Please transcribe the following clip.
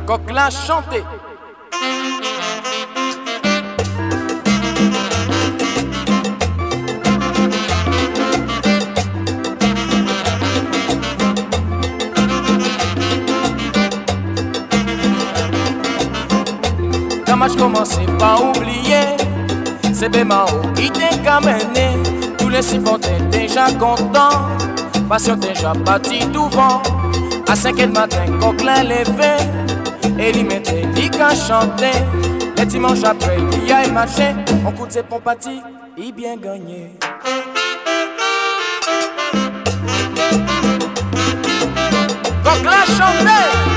coq l'a chanté. Quand match commençait, pas oublier, c'est Bémao qui t'a camené. Tous les supporters déjà contents, passion déjà parti tout vent. À 5h du matin, Coquelin levé, et il mettait les qu'à chanter. Les dimanches après, il y a un marché, on coûte ses pompes partis, il bien gagné. Coquelin chanté.